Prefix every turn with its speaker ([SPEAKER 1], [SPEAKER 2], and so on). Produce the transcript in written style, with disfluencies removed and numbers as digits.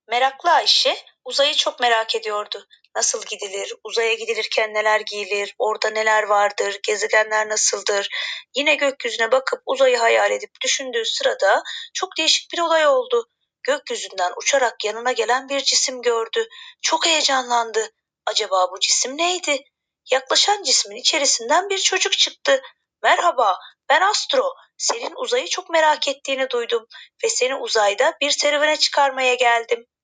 [SPEAKER 1] Meraklı Ayşe uzayı çok merak ediyordu. Nasıl gidilir, uzaya gidilirken neler giyilir, orada neler vardır, gezegenler nasıldır? Yine gökyüzüne bakıp uzayı hayal edip düşündüğü sırada çok değişik bir olay oldu. Gökyüzünden uçarak yanına gelen bir cisim gördü. Çok heyecanlandı. Acaba bu cisim neydi? Yaklaşan cismin içerisinden bir çocuk çıktı. Merhaba, ben Astro. Senin uzayı çok merak ettiğini duydum ve seni uzayda bir serüvene çıkarmaya geldim.